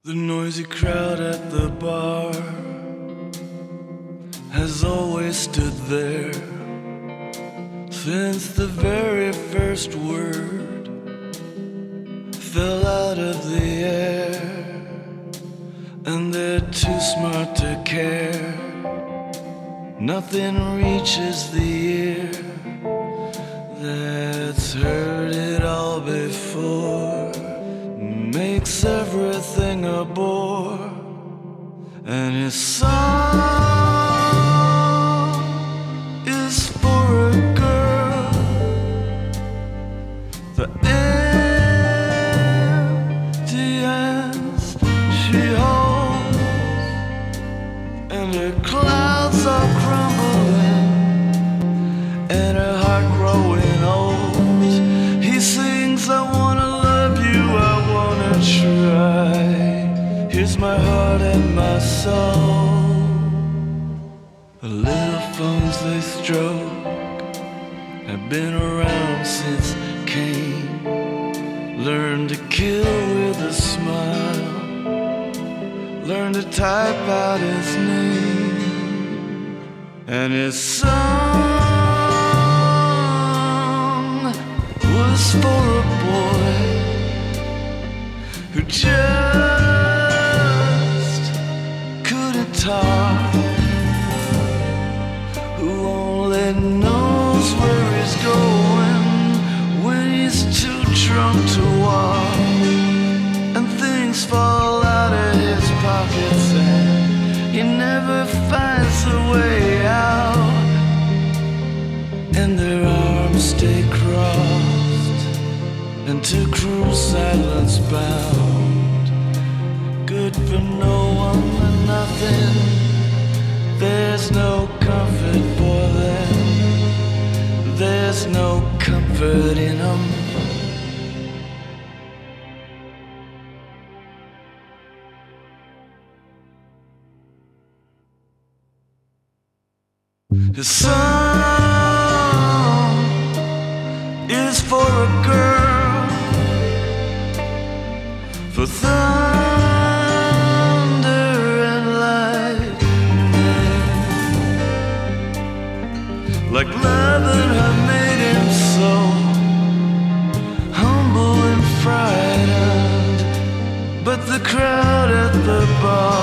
The noisy crowd at the bar has always stood there since the very first word fell out of the air, and they're too smart to care. Nothing reaches the ear that's heard it all before, makes everything a bore, and his song is for a girl. The empty hands she holds, and her clouds are crumbling, and her heart growing old. He sings, I wanna love you, I wanna try. Here's my heart and my soul. The little phones they stroke have been around since Cain learned to kill with a smile, learned to type out his name, and his song was for a boy who just couldn't talk, who only knows where he's going when he's too drunk to walk, and things fall out of his pockets and he never finds a way out, and their arms stay crossed and to cruel silence bound, good for no one and nothing. There's no comfort for them, there's no comfort in them. His song is for a girl, for thunder and lightning, like love and her made him so humble and frightened. But the crowd at the bar